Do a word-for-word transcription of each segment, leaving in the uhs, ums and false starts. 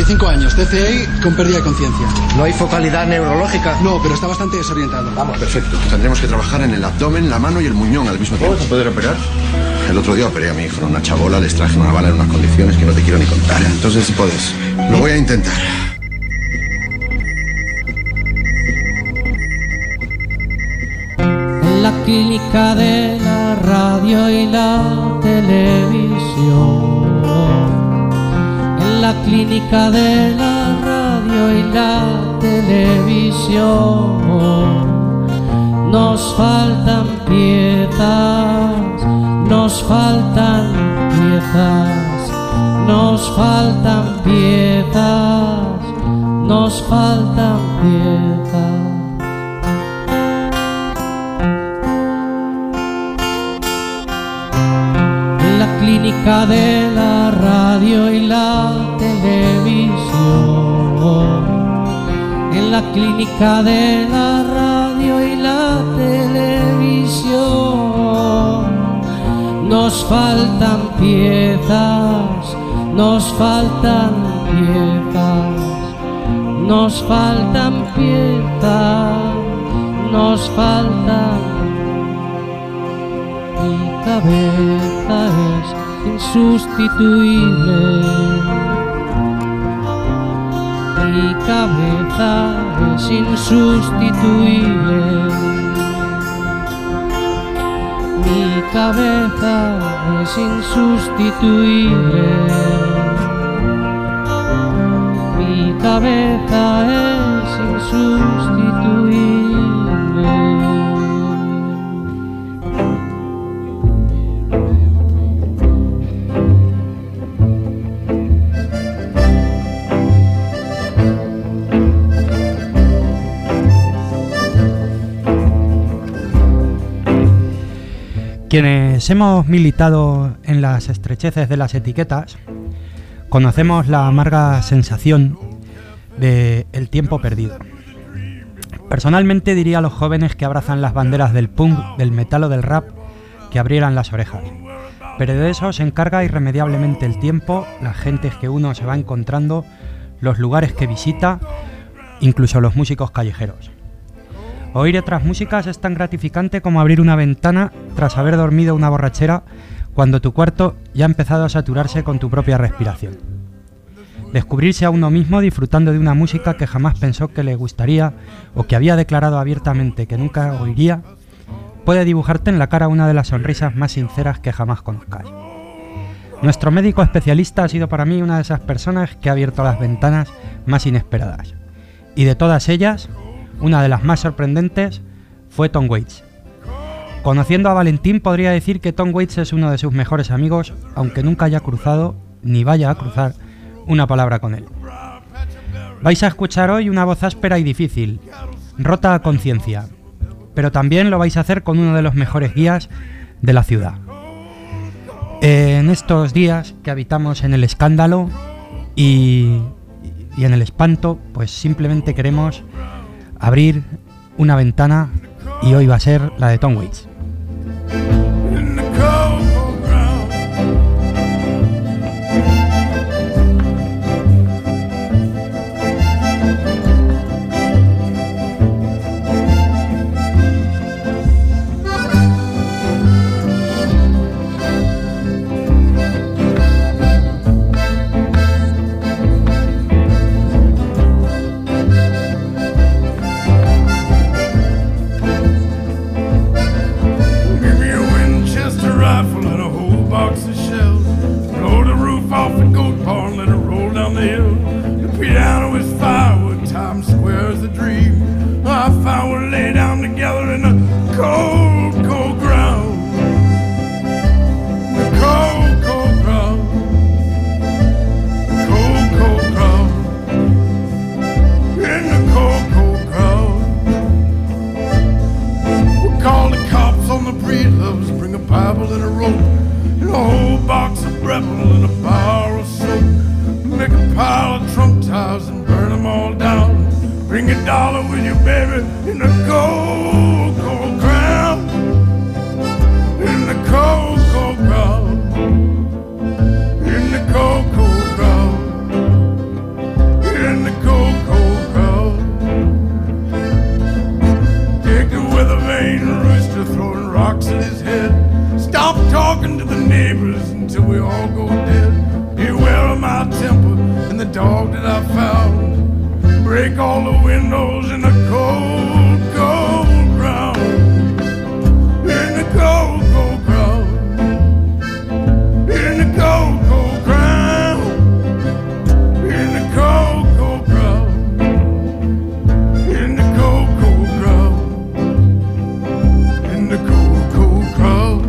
y cinco años, T C I con pérdida de conciencia. ¿No hay focalidad neurológica? No, pero está bastante desorientado. Vamos. Perfecto. Tendremos que trabajar en el abdomen, la mano y el muñón al mismo tiempo. ¿Vamos a poder operar? El otro día operé a mi hijo en una chabola, les traje una bala en unas condiciones que no te quiero ni contar. Entonces, si puedes, lo voy a intentar. En la clínica de la radio y la televisión, en la clínica de la radio y la televisión, nos faltan piezas, nos faltan piezas, nos faltan piezas, nos faltan piezas. En la clínica de la radio y la televisión, en la clínica de la radio y la televisión, nos faltan piezas, nos faltan piezas, nos faltan piezas, nos faltan. Mi cabeza es insustituible, mi cabeza es insustituible, mi cabeza es insustituible, mi cabeza es insustituible. Quienes hemos militado en las estrecheces de las etiquetas, conocemos la amarga sensación de el tiempo perdido. Personalmente diría a los jóvenes que abrazan las banderas del punk, del metal o del rap que abrieran las orejas. Pero de eso se encarga irremediablemente el tiempo, las gentes que uno se va encontrando, los lugares que visita, incluso los músicos callejeros. Oír otras músicas es tan gratificante como abrir una ventana tras haber dormido una borrachera cuando tu cuarto ya ha empezado a saturarse con tu propia respiración. Descubrirse a uno mismo disfrutando de una música que jamás pensó que le gustaría o que había declarado abiertamente que nunca oiría, puede dibujarte en la cara una de las sonrisas más sinceras que jamás conozcas. Nuestro médico especialista ha sido para mí una de esas personas que ha abierto las ventanas más inesperadas. Y de todas ellas, una de las más sorprendentes fue Tom Waits. Conociendo a Valentín podría decir que Tom Waits es uno de sus mejores amigos, aunque nunca haya cruzado ni vaya a cruzar una palabra con él. Vais a escuchar hoy una voz áspera y difícil, rota a conciencia, pero también lo vais a hacer con uno de los mejores guías de la ciudad. En estos días que habitamos en el escándalo y, y en el espanto, pues simplemente queremos abrir una ventana y hoy va a ser la de Tom Waits. my temper, and the dog that I found break all the windows in the cold, cold ground, in the cold, cold ground, in the cold, cold ground, in the cold, cold ground, in the cold, cold ground, in the cold, cold ground,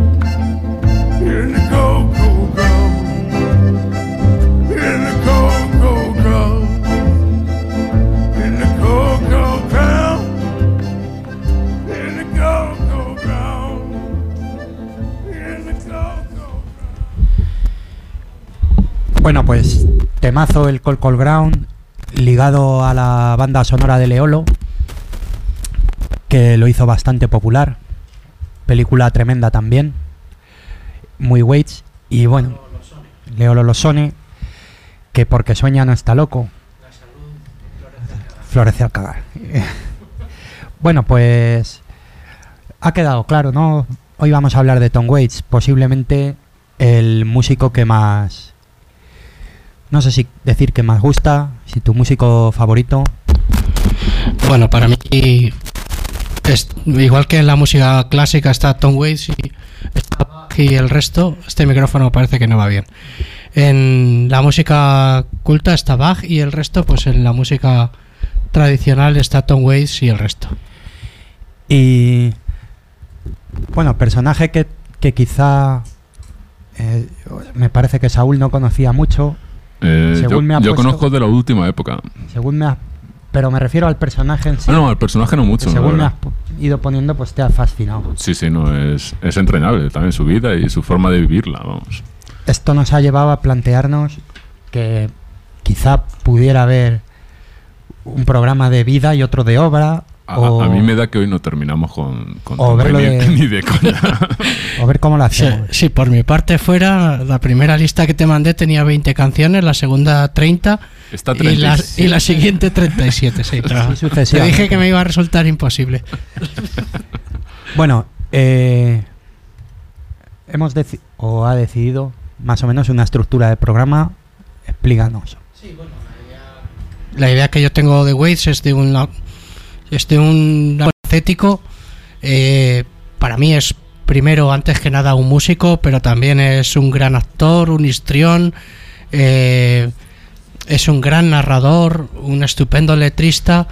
in the cold, cold ground, in the cold, cold ground, in the cold, cold ground, in the cold, cold ground, in the cold, cold ground. Bueno, pues temazo el Cold Cold Ground, ligado a la banda sonora de Leolo, que lo hizo bastante popular. Película tremenda también, muy Waits. Y bueno, Leolo Losone, que porque sueña no está loco. Florece al cagar. Bueno, pues ha quedado claro, ¿no? Hoy vamos a hablar de Tom Waits, posiblemente el músico que más, no sé si decir que más gusta, si tu músico favorito. Bueno, para mí, es, igual que en la música clásica está Tom Waits y, está Bach y el resto, este micrófono parece que no va bien. En la música culta está Bach y el resto, pues en la música tradicional está Tom Waits y el resto. Y bueno, personaje que, que quizá eh, me parece que Saúl no conocía mucho. Eh, según yo me ha yo puesto, conozco de la última época. Según me ha, pero me refiero al personaje en sí. Ah, no, al personaje no mucho. Según me has verdad. ido poniendo, pues te ha fascinado. Sí, sí, no, es, es entrañable también su vida y su forma de vivirla, vamos. Esto nos ha llevado a plantearnos que quizá pudiera haber un programa de vida y otro de obra. A, o, a mí me da que hoy no terminamos con, con o verlo ni, de, ni de coña. O ver cómo lo Sí, hacemos. sí, por mi parte fuera, la primera lista que te mandé tenía veinte canciones, la segunda treinta Está y, la, treinta y siete. y la siguiente treinta y siete. Sí, pero Sí, te sucesivamente. dije que me iba a resultar imposible. Bueno, eh, hemos deci- o ha decidido más o menos una estructura de programa. Explícanos. La idea que yo tengo de Waits es de un es de un ascético. Eh, para mí es primero, antes que nada, un músico, pero también es un gran actor, un histrión, eh, es un gran narrador, un estupendo letrista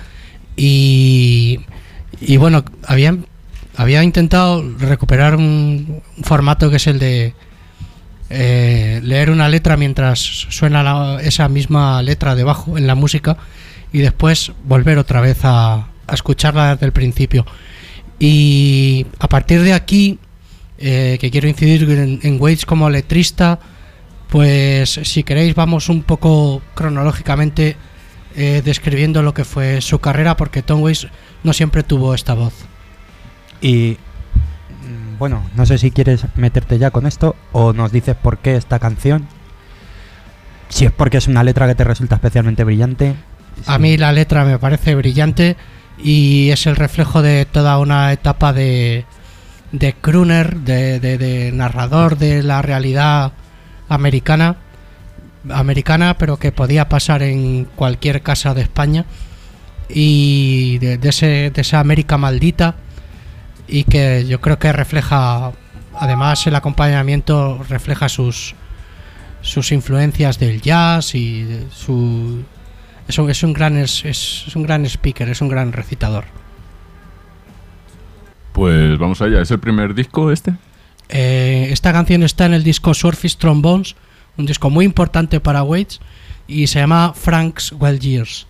y, y bueno, había, había intentado recuperar un, un formato que es el de eh, leer una letra mientras suena la, esa misma letra debajo en la música y después volver otra vez a, a escucharla desde el principio. Y a partir de aquí, eh, que quiero incidir en, en Waits como letrista, pues si queréis vamos un poco cronológicamente eh, describiendo lo que fue su carrera, porque Tom Waits no siempre tuvo esta voz. Y mm, bueno, no sé si quieres meterte ya con esto o nos dices por qué esta canción. Si es porque es una letra que te resulta especialmente brillante. A Sí. mí la letra me parece brillante y es el reflejo de toda una etapa de, de crooner, de, de, de narrador de la realidad americana, americana, pero que podía pasar en cualquier casa de España, y de, de, ese, de esa América maldita, y que yo creo que refleja, además el acompañamiento refleja sus sus influencias del jazz y de su es un, es un gran es, es un gran speaker, es un gran recitador. Pues vamos allá, ¿es el primer disco este? Eh, esta canción está en el disco Surface Trombones, un disco muy importante para Waits, y se llama Frank's Wild Years.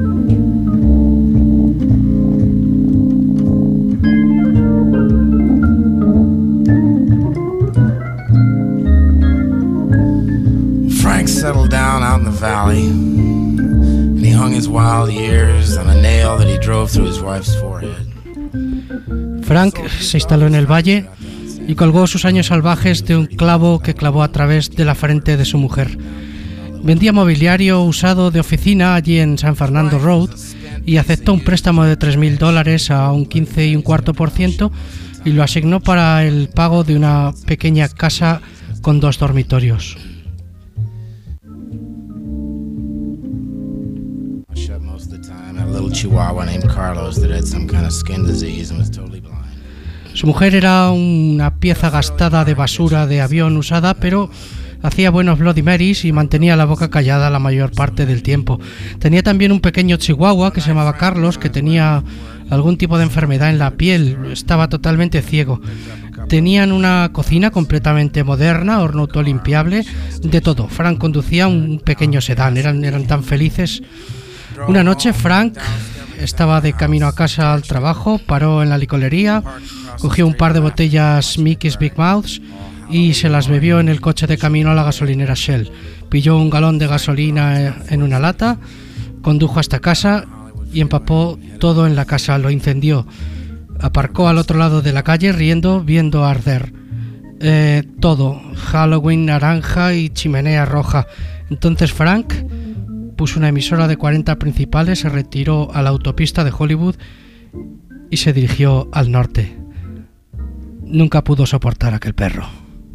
Frank settled down out in the valley, and he hung his wild years on a nail that he drove through his wife's forehead. Frank se instaló en el valle y colgó sus años salvajes de un clavo que clavó a través de la frente de su mujer. Vendía mobiliario usado de oficina allí en San Fernando Road y aceptó un préstamo de tres mil dólares a un quince y un cuarto por ciento y lo asignó para el pago de una pequeña casa con dos dormitorios. little chihuahua named Carlos that had some kind of skin disease and was totally blind. Su mujer era una pieza gastada de basura de avión usada, pero hacía buenos Bloody Marys y mantenía la boca callada la mayor parte del tiempo. Tenía también un pequeño chihuahua que se llamaba Carlos, que tenía algún tipo de enfermedad en la piel, estaba totalmente ciego. Tenían una cocina completamente moderna, horno autolimpiable, de todo. Frank conducía un pequeño sedán, eran, eran tan felices. Una noche Frank estaba de camino a casa al trabajo, paró en la licorería, cogió un par de botellas Mickey's Big Mouths y se las bebió en el coche de camino a la gasolinera Shell. Pilló un galón de gasolina en una lata, condujo hasta casa y empapó todo en la casa, lo incendió. Aparcó al otro lado de la calle riendo, viendo arder eh, todo, Halloween naranja y chimenea roja. Entonces Frank puso una emisora de cuarenta principales, se retiró a la autopista de Hollywood y se dirigió al norte. Nunca pudo soportar aquel perro.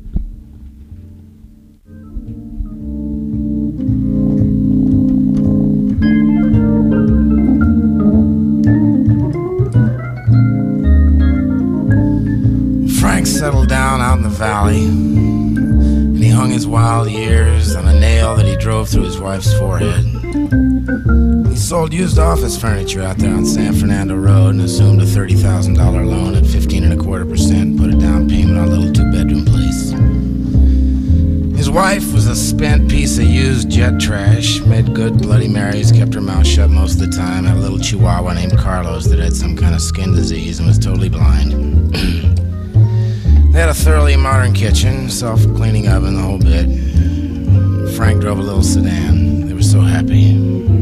Frank settled down out in the valley, and he hung his wild years on a nail that he drove through his wife's forehead. He sold used office furniture out there on San Fernando Road and assumed a thirty thousand dollars loan at fifteen and a quarter percent, put a down payment on a little two-bedroom place. His wife was a spent piece of used jet trash, made good Bloody Marys, kept her mouth shut most of the time, had a little chihuahua named Carlos that had some kind of skin disease and was totally blind. They had a thoroughly modern kitchen, self-cleaning oven, the whole bit. Frank drove a little sedan. They were so happy.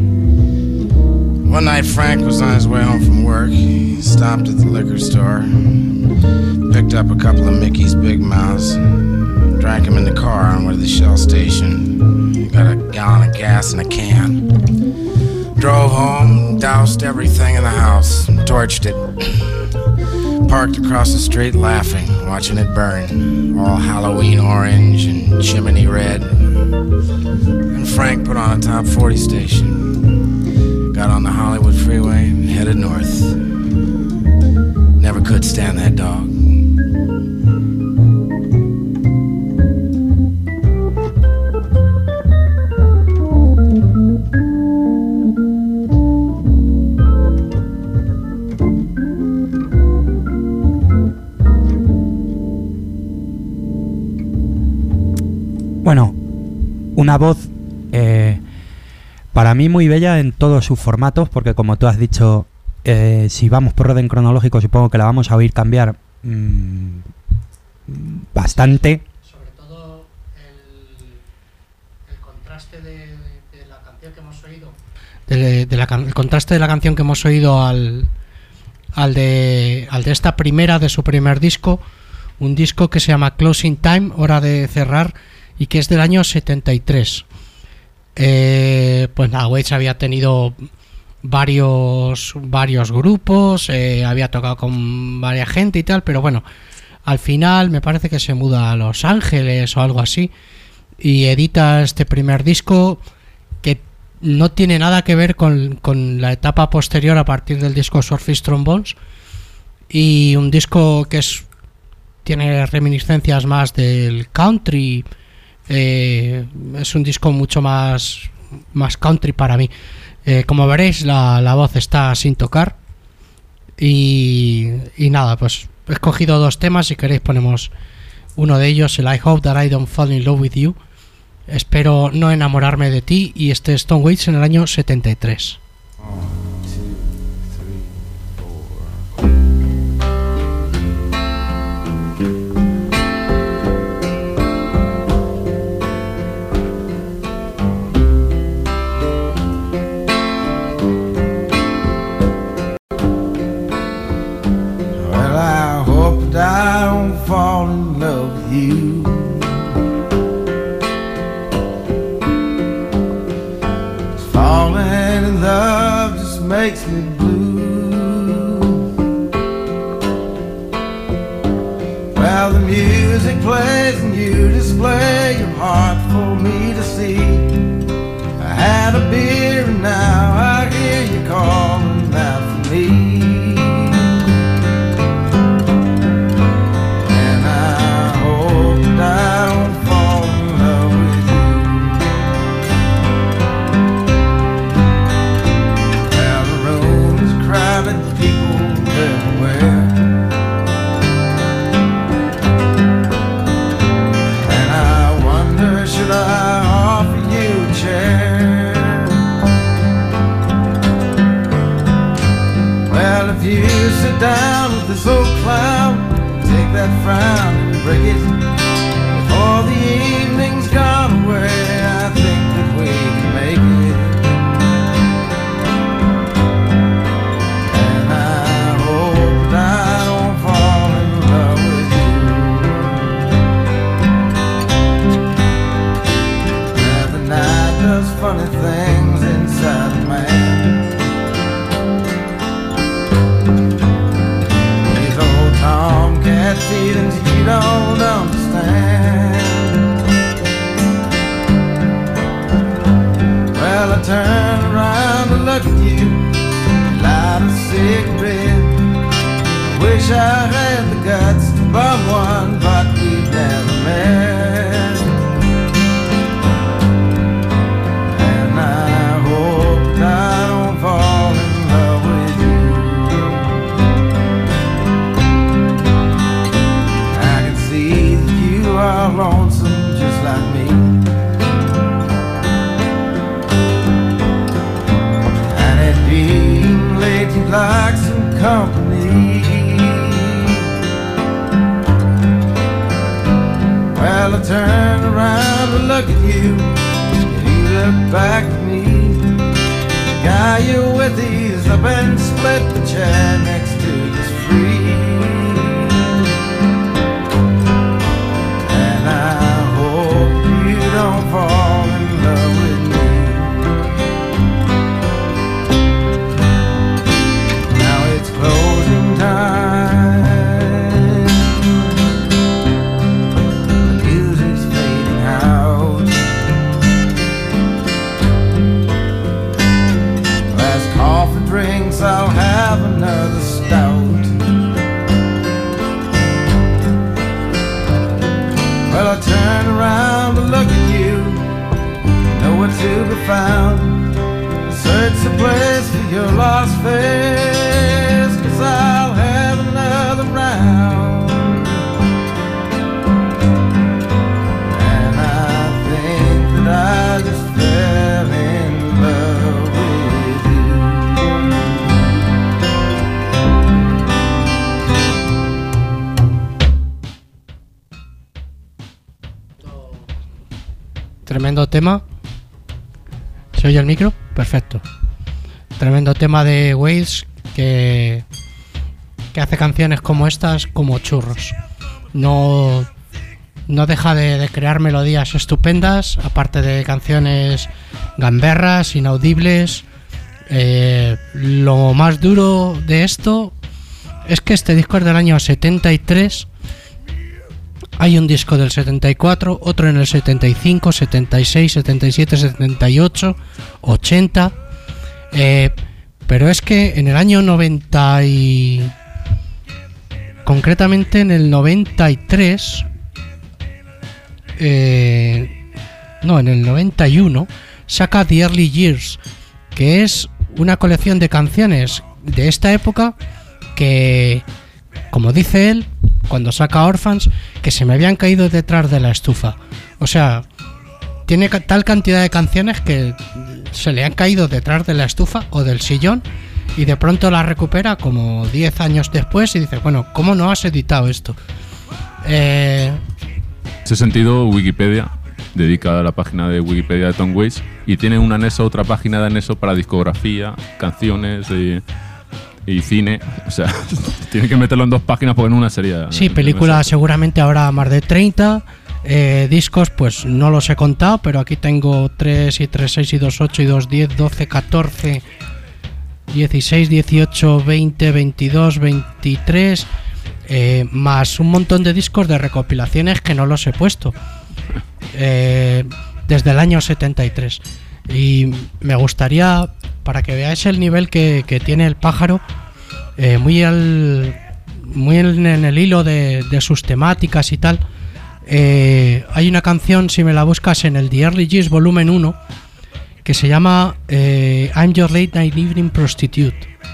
One night Frank was on his way home from work. He stopped at the liquor store, picked up a couple of Mickey's Big Mouths, drank them in the car on way to the Shell station. He got a gallon of gas in a can. Drove home, doused everything in the house, torched it. Parked across the street laughing, watching it burn, all Halloween orange and chimney red. And Frank put on a top forty station, got on the Hollywood freeway and headed north. Never could stand that dog. Bueno, una voz eh, para mí muy bella en todos sus formatos, porque como tú has dicho, eh, si vamos por orden cronológico, supongo que la vamos a oír cambiar mmm, bastante. Sobre todo el, el contraste de, de la canción que hemos oído, de, de la, el contraste de la canción que hemos oído al, al, de, al de esta primera, de su primer disco, un disco que se llama Closing Time, Hora de Cerrar, y que es del año setenta y tres. Eh, pues nada, Waits había tenido varios varios grupos, eh, había tocado con varias gente y tal, pero bueno, al final me parece que se muda a Los Ángeles o algo así y edita este primer disco que no tiene nada que ver con, con la etapa posterior a partir del disco Swordfish Trombones, y un disco que es tiene reminiscencias más del country. Eh, es un disco mucho más más country para mí. Eh, como veréis, la, la voz está sin tocar y, y nada, pues he escogido dos temas. Si queréis ponemos uno de ellos, el I Hope That I Don't Fall In Love With You, espero no enamorarme de ti, y este es Tom Waits en el año setenta y tres. I don't fall in love with you. Falling in love just makes me blue. Well, the music plays and you display your heart for me to see. I had a beer and now I hear you calling cricket. Before the evening's gone away, I think that we can make it. And I hope that I don't fall in love with you. And the night does funny things inside a man. These old tomcat feelings you don't understand. Well, I turn around to look at you, light a cigarette. I wish I had the guts to bum one, but we've never met. And I hope that I don't fall in love with you. I can see that you are lonesome just like me. And it being late, you'd like some company. Well, I turn around to look at you, and you look back at me. The guy you're with, he's up and split the chair next to this free. And I hope you don't fall in love with me. Now it's closing time. The music's fading out. Last coffee drinks, I'll have another stout. Well, I turn around to look at you, nowhere to be found. Search the place for your lost face, 'cause I'll have another round. And I think that I just fell in love with you. Tremendo tema. ¿Se oye el micro? Perfecto. Tremendo tema de Waze que, que hace canciones como estas como churros. No, no deja de, de crear melodías estupendas, aparte de canciones gamberras, inaudibles. Eh, lo más duro de esto es que este disco es del año setenta y tres. Hay un disco del setenta y cuatro, otro en el setenta y cinco, setenta y seis, setenta y siete, setenta y ocho, ochenta. Eh, pero es que en el año noventa y... concretamente en el noventa y tres... Eh, no, en el noventa y uno saca The Early Years, que es una colección de canciones de esta época que, como dice él, cuando saca Orphans, que se me habían caído detrás de la estufa. O sea, tiene tal cantidad de canciones que se le han caído detrás de la estufa o del sillón y de pronto las recupera como diez años después y dice, bueno, ¿cómo no has editado esto? Eh... En ese sentido, Wikipedia, dedicada a la página de Wikipedia de Tom Waits, y tiene un anexo, otra página de anexo para discografía, canciones y... y cine, o sea, tiene que meterlo en dos páginas porque en una sería... Sí, películas seguramente habrá más de treinta, eh, discos pues no los he contado, pero aquí tengo tres y tres, seis y dos, ocho y dos, diez, doce, catorce, dieciséis, dieciocho, veinte, veintidós, veintitrés, eh, más un montón de discos de recopilaciones que no los he puesto, eh, desde el año setenta y tres. Y me gustaría, para que veáis el nivel que, que tiene el pájaro, eh, muy, al, muy en, en el hilo de, de sus temáticas y tal, eh, hay una canción, si me la buscas en el The Early Years volumen uno, que se llama eh, I'm Your Late Night Evening Prostitute.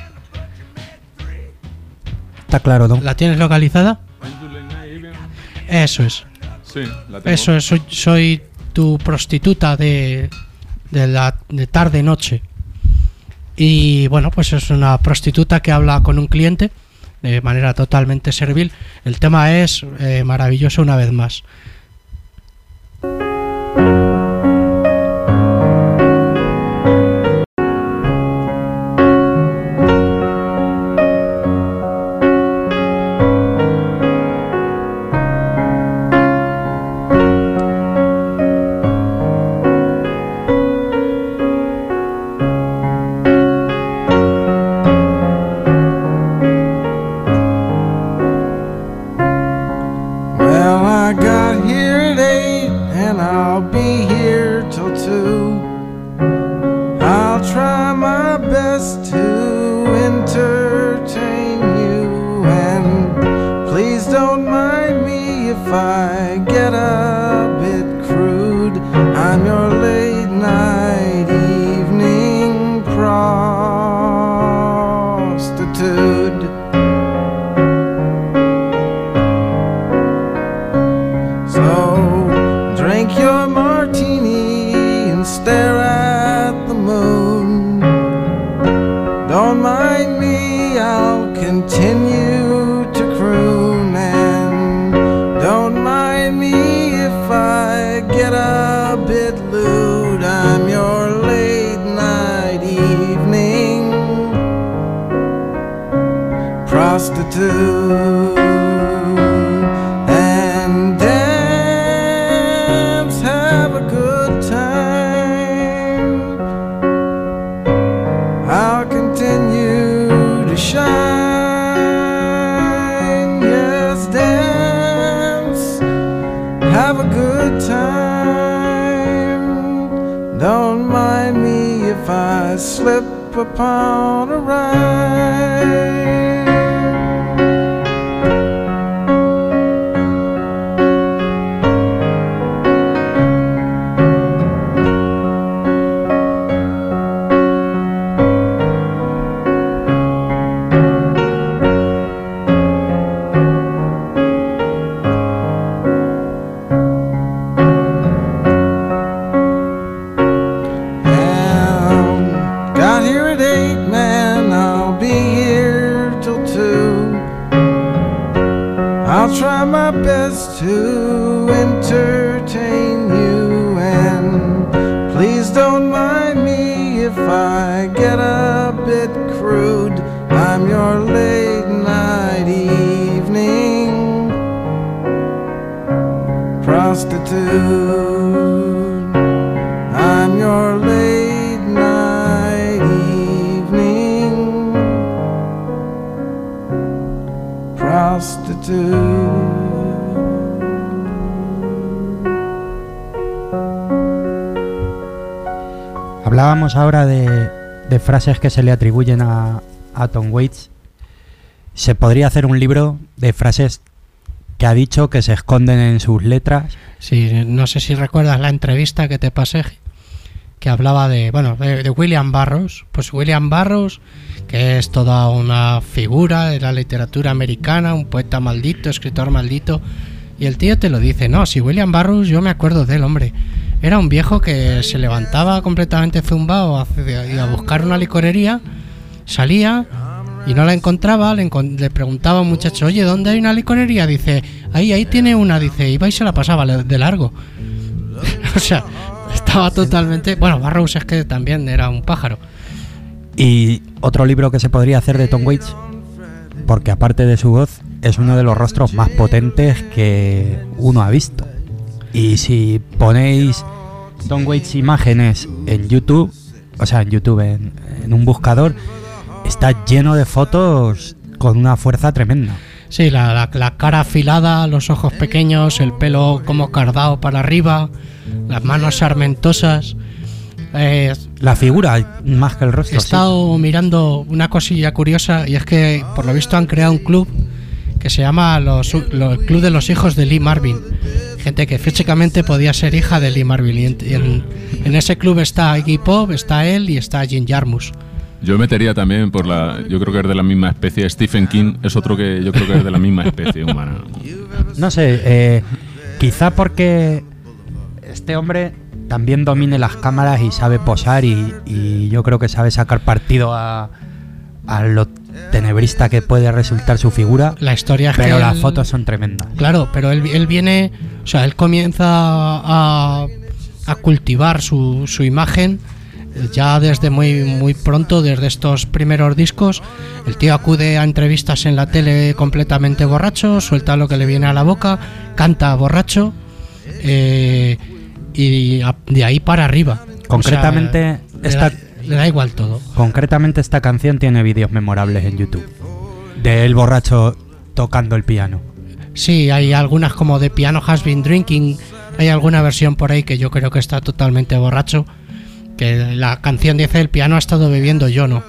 Está claro, ¿no? ¿La tienes localizada? Eso es. Sí, la tengo. Eso es, soy, soy tu prostituta de... de la de tarde noche. Y bueno, pues es una prostituta que habla con un cliente de manera totalmente servil. El tema es eh, maravilloso una vez más. Hablábamos ahora de, de frases que se le atribuyen a, a Tom Waits. Se podría hacer un libro de frases que ha dicho que se esconden en sus letras. Sí, no sé si recuerdas la entrevista que te pasé, que hablaba de, bueno, de, de William Burroughs. Pues William Burroughs, que es toda una figura de la literatura americana, un poeta maldito, escritor maldito, y el tío te lo dice. No, si William Burroughs, yo me acuerdo del hombre. Era un viejo que se levantaba completamente zumbado a, a buscar una licorería, salía y no la encontraba, le, le preguntaba a un muchacho, oye, ¿dónde hay una licorería? Dice, ahí, ahí tiene una, dice, iba y se la pasaba de largo. O sea, estaba totalmente... Bueno, Burroughs es que también era un pájaro. Y otro libro que se podría hacer de Tom Waits, porque aparte de su voz, es uno de los rostros más potentes que uno ha visto. Y si ponéis Tom Waits imágenes en YouTube, o sea, en YouTube, en, en un buscador, está lleno de fotos con una fuerza tremenda. Sí, la, la, la cara afilada, los ojos pequeños, el pelo como cardado para arriba, las manos sarmentosas. Eh, la figura más que el rostro. He estado sí. mirando una cosilla curiosa, y es que por lo visto han creado un club que se llama los, los, el Club de los Hijos de Lee Marvin. Gente que físicamente podía ser hija de Lee Marvin. Y en, en, en ese club está Iggy Pop, está él y está Jim Jarmusch. Yo metería también por la... Yo creo que es de la misma especie. Stephen King es otro que yo creo que es de la misma especie humana. No sé, eh, quizá porque este hombre también domine las cámaras y sabe posar, y, y yo creo que sabe sacar partido a, a lo tenebrista que puede resultar su figura. La historia es pero que las él- fotos son tremendas. Claro, pero él, él viene, o sea, él comienza a, a cultivar su, su imagen eh, ya desde muy muy pronto, desde estos primeros discos. El tío acude a entrevistas en la tele completamente borracho, suelta lo que le viene a la boca, canta borracho, eh, y a- de ahí para arriba. Concretamente, O sea, le, esta, da, le da igual todo. concretamente esta canción tiene vídeos memorables en YouTube. De él borracho tocando el piano. Sí, hay algunas como de Piano Has Been Drinking, hay alguna versión por ahí que yo creo que está totalmente borracho, que la canción dice el piano ha estado bebiendo, yo no.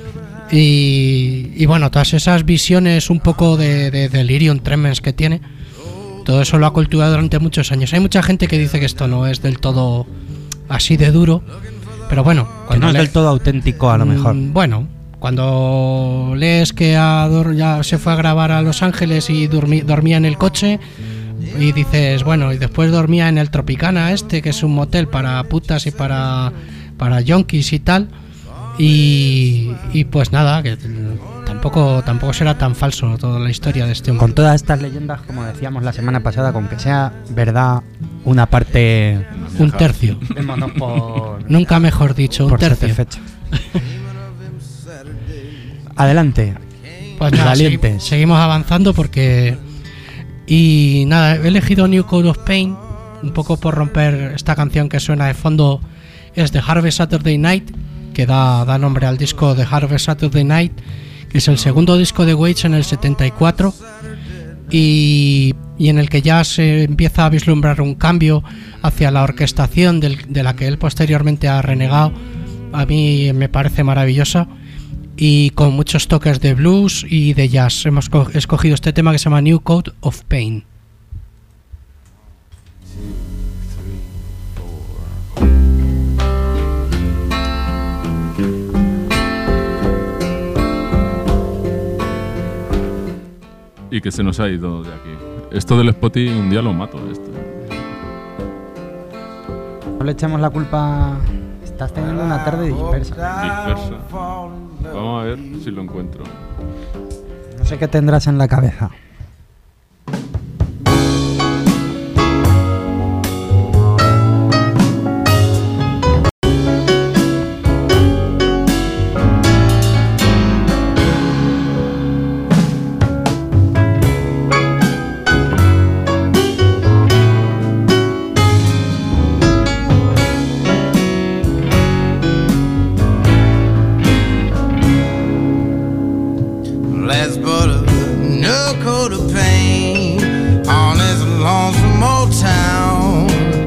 Y, y bueno, todas esas visiones un poco de, de delirium tremens que tiene, todo eso lo ha cultivado durante muchos años. Hay mucha gente que dice que esto no es del todo así de duro, pero bueno, Que cuando no es le- del todo auténtico a lo Mm, mejor. Bueno, cuando lees que a dor- ya se fue a grabar a Los Ángeles y dormi- dormía en el coche y dices, bueno, y después dormía en el Tropicana este, que es un motel para putas y para, para yonkis y tal, y, y pues nada, que tampoco, tampoco será tan falso toda la historia de este hombre. Con todas estas leyendas, como decíamos la semana pasada, con que sea verdad una parte... Un tercio. Démonos por... Nunca mejor dicho, un por tercio. satisfecho. Adelante. Pues nada, Valientes. segui- seguimos avanzando porque... Y nada, he elegido New Code of Pain un poco por romper esta canción que suena de fondo. Es de Harvest Saturday Night, que da, da nombre al disco de Harvest Saturday Night, que es el segundo disco de Waits en el setenta y cuatro, y, y en el que ya se empieza a vislumbrar un cambio hacia la orquestación del- de la que él posteriormente ha renegado. A mí me parece maravillosa y con muchos toques de blues y de jazz. Hemos co- escogido este tema que se llama New Code of Pain. Y que se nos ha ido de aquí. Esto del Spotty un día lo mato. Esto. No le echemos la culpa... Estás teniendo una tarde dispersa. Dispersa. Vamos a ver si lo encuentro. No sé qué tendrás en la cabeza. Let's put a new coat of paint on this lonesome old town.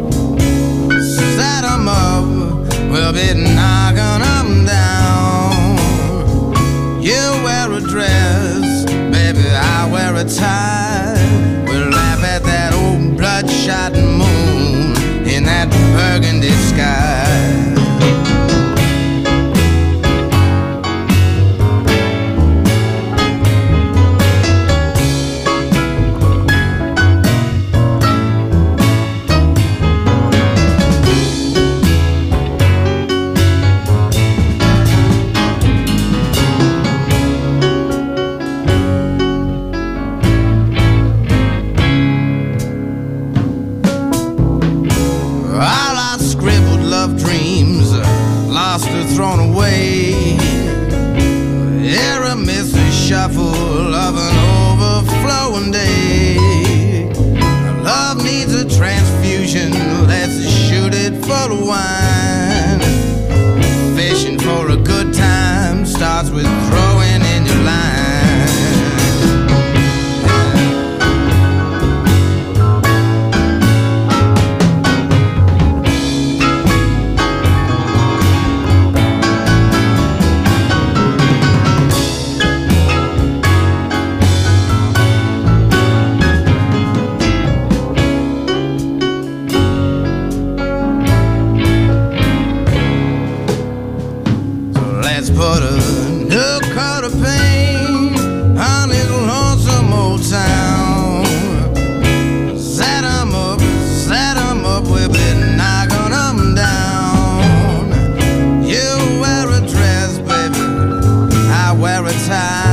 Set 'em up, we'll be knocking 'em down. You wear a dress, baby, I wear a tie. We'll laugh at that old bloodshot moon in that burgundy sky. All our scribbled love dreams, uh, lost or thrown away. Here a misty shuffle of an overflowing day. Love needs a transfusion, let's shoot it full of wine. Fishing for a good time starts with throwing in your line. Let's put a new coat of paint on this lonesome old town. Set 'em up, set 'em up, we'll be knocking 'em down. You wear a dress, baby, I wear a tie.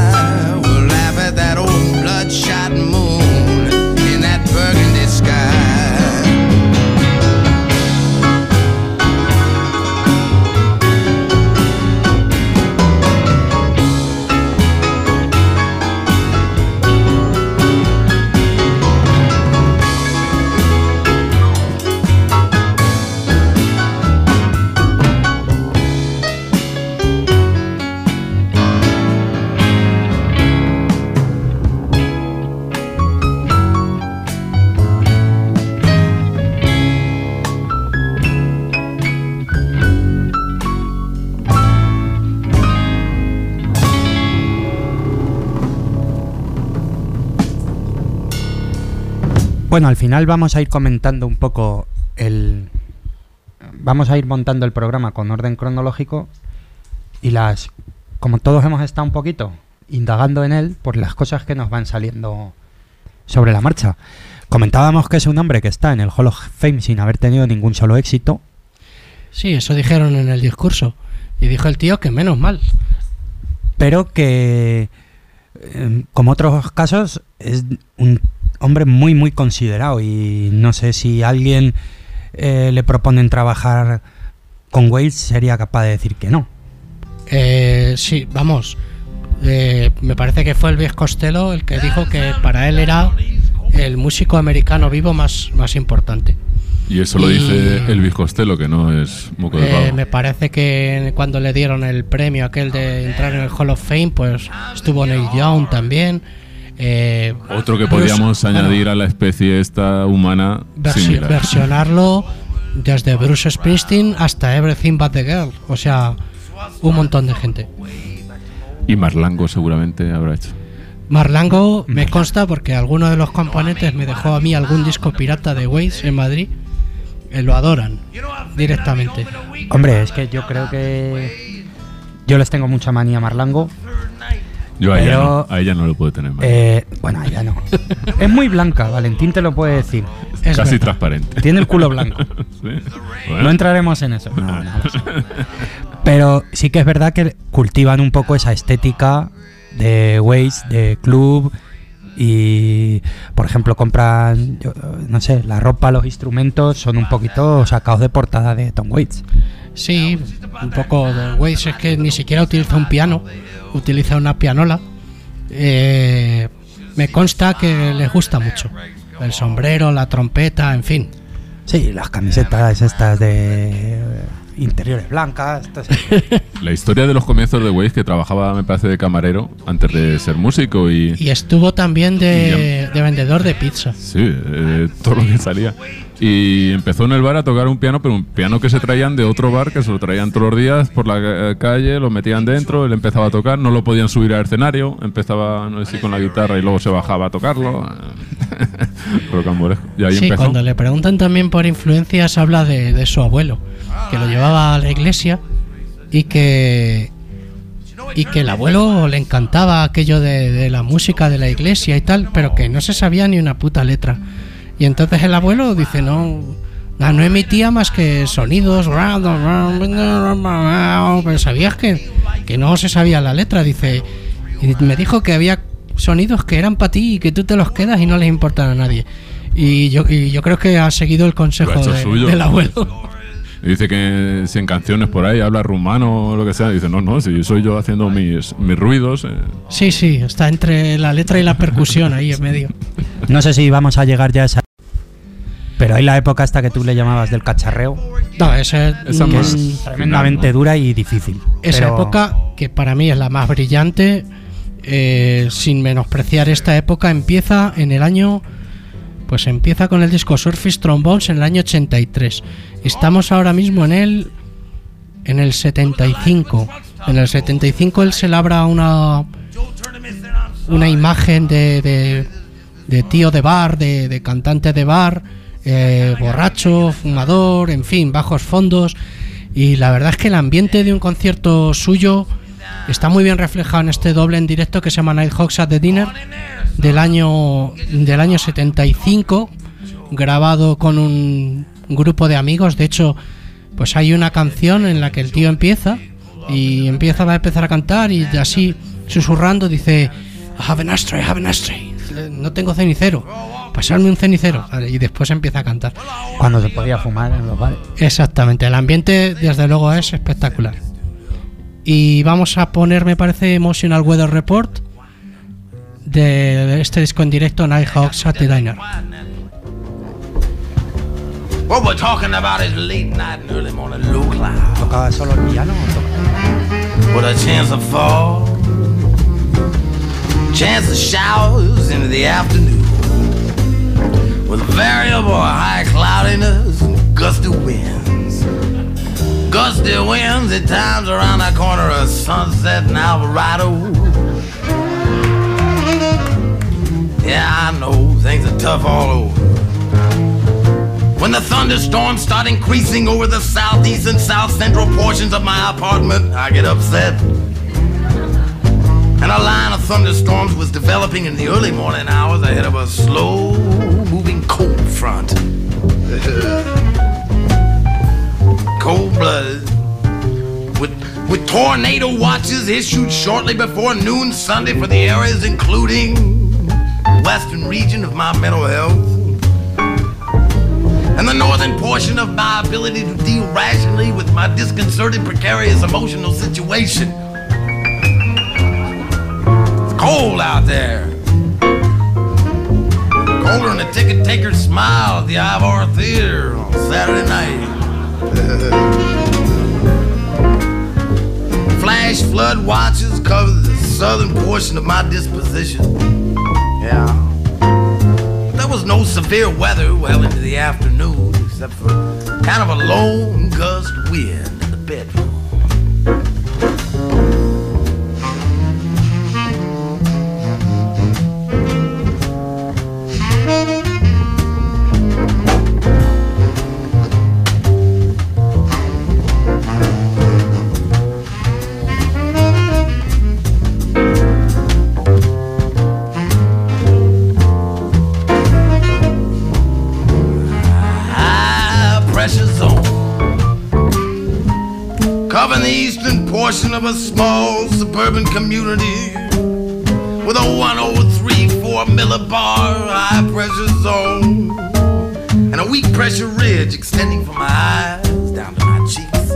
Bueno, al final vamos a ir comentando un poco el... Vamos a ir montando el programa con orden cronológico y las... Como todos hemos estado un poquito indagando en él, pues las cosas que nos van saliendo sobre la marcha. Comentábamos que es un hombre que está en el Hall of Fame sin haber tenido ningún solo éxito. Sí, eso dijeron en el discurso. Y dijo el tío que menos mal. Pero que, eh, como otros casos, es un hombre muy, muy considerado. Y no sé si alguien eh, le proponen trabajar con Waits, sería capaz de decir que no. Eh, sí, vamos. Eh, me parece que fue Elvis Costello el que dijo que para él era el músico americano vivo más, más importante. Y eso lo y, dice Elvis Costello, que no es moco de pavo. Eh, me parece que cuando le dieron el premio aquel de entrar en el Hall of Fame, pues estuvo Neil Young también. Eh, Otro que podíamos Bruce, añadir bueno, a la especie esta humana. Versi- versionarlo desde Bruce Springsteen hasta Everything But The Girl. O sea, un montón de gente. Y Marlango seguramente habrá hecho. Marlango me consta porque alguno de los componentes me dejó a mí algún disco pirata de Waits en Madrid. Eh, lo adoran directamente. Hombre, es que yo creo que yo les tengo mucha manía a Marlango. Yo a ella no, a ella no lo puedo tener manía. Eh, bueno, a ella no. Es muy blanca, Valentín te lo puede decir. Es casi verdad. Transparente. Tiene el culo blanco. ¿Sí? Bueno. No entraremos en eso. No, no, pero sí que es verdad que cultivan un poco esa estética de Waits, de club, y por ejemplo compran, yo, no sé, la ropa, los instrumentos son un poquito sacados de portada de Tom Waits. Sí, un poco de Waits es que ni siquiera utiliza un piano, utiliza una pianola. Eh, me consta que les gusta mucho el sombrero, la trompeta, en fin. Sí, las camisetas estas de interiores blancas. Entonces... La historia de los comienzos de Waits, que trabajaba, me parece, de camarero antes de ser músico y... Y estuvo también de, de vendedor de pizza. Sí, eh, todo lo que salía. Y empezó en el bar a tocar un piano, pero un piano que se traían de otro bar, que se lo traían todos los días por la calle, lo metían dentro, él empezaba a tocar, no lo podían subir al escenario, empezaba, no sé si con la guitarra y luego se bajaba a tocarlo. Y ahí sí, empezó. Cuando le preguntan también por influencias, habla de, de su abuelo, que lo llevaba a la iglesia y que y que el abuelo le encantaba aquello de, de la música de la iglesia y tal, pero que no se sabía ni una puta letra. Y entonces el abuelo dice, no, no emitía más que sonidos, pero sabías que, que no se sabía la letra, dice, y me dijo que había sonidos que eran para ti y que tú te los quedas y no les importan a nadie. Y yo, y yo creo que ha seguido el consejo de, del abuelo. Dice que si en canciones por ahí habla rumano o lo que sea, dice, no, no, si soy yo haciendo mis, mis ruidos. Eh. Sí, sí, está entre la letra y la percusión ahí en medio. No sé si vamos a llegar ya a esa... Pero hay la época esta que tú le llamabas del cacharreo. No, esa, esa que es tremendamente final, ¿no? dura y difícil. Esa pero... época, que para mí es la más brillante, eh, sin menospreciar esta época, empieza en el año... Pues empieza con el disco Surface Trombones en el año ochenta y tres. Estamos ahora mismo en el en el setenta y cinco. En el setenta y cinco él se labra una una imagen de, de, de tío de bar, de, de cantante de bar, eh, borracho, fumador, en fin, bajos fondos. Y la verdad es que el ambiente de un concierto suyo está muy bien reflejado en este doble en directo que se llama Nighthawks at the Dinner del año del año setenta y cinco, grabado con un grupo de amigos. De hecho, pues hay una canción en la que el tío empieza y empieza va a empezar a cantar y así susurrando dice, have an ashtray, have an ashtray, no tengo cenicero, pasarme un cenicero, y después empieza a cantar. Cuando se podía fumar en los bares. Exactamente, el ambiente desde luego es espectacular. Y vamos a poner, me parece, Emotional Weather Report de este disco en directo, Nighthawks at the Diner. What we're talking about is late night and early morning low cloud. ¿Tocaba solo el piano o tocaba? With a chance of fall, chance of showers into the afternoon, with variable high cloudiness and gusty winds. Gusty winds at times around the corner of Sunset and Alvarado. Yeah, I know things are tough all over, When the thunderstorms start increasing over the southeast and south central portions of my apartment, I get upset. And a line of thunderstorms was developing in the early morning hours ahead of a slow-moving cold front. Cold-blooded. With, with tornado watches issued shortly before noon Sunday for the areas including the western region of my mental health and the northern portion of my ability to deal rationally with my disconcerted, precarious emotional situation. It's cold out there. Colder than a ticket taker's smile at the Ivor Theater on Saturday night. Flash flood watches cover the southern portion of my disposition. Yeah. There was no severe weather well into the afternoon, except for kind of a lone gust wind in the bedroom. Covering the eastern portion of a small suburban community with a one oh three four millibar high pressure zone and a weak pressure ridge extending from my eyes down to my cheeks.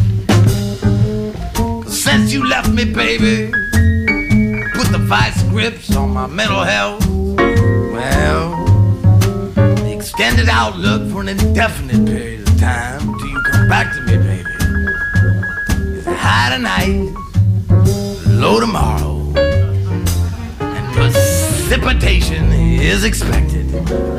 'Cause since you left me, baby, put the vice grips on my mental health. Well, the extended outlook for an indefinite period of time till you come back to me, baby. High tonight, low tomorrow, and precipitation is expected.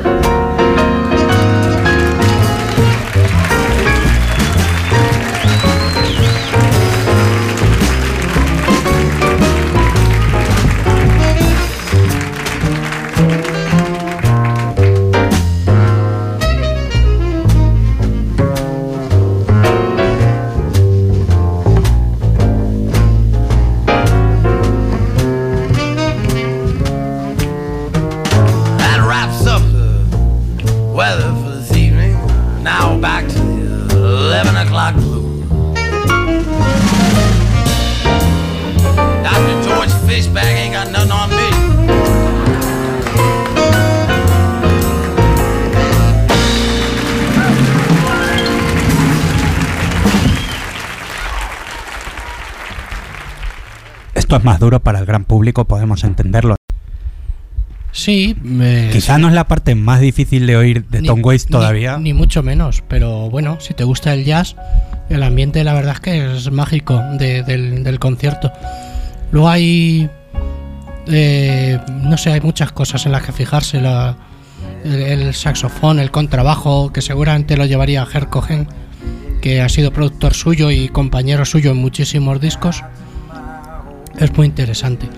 Esto es más duro para el gran público, podemos entenderlo. Sí, me... quizá no es la parte más difícil de oír de ni, Tom Waits todavía. Ni, ni mucho menos, pero bueno, si te gusta el jazz, el ambiente la verdad es que es mágico de, del, del concierto. Luego hay, eh, no sé, hay muchas cosas en las que fijarse. La, el, el saxofón, el contrabajo, que seguramente lo llevaría Gert Cohen, que ha sido productor suyo y compañero suyo en muchísimos discos. Es muy interesante.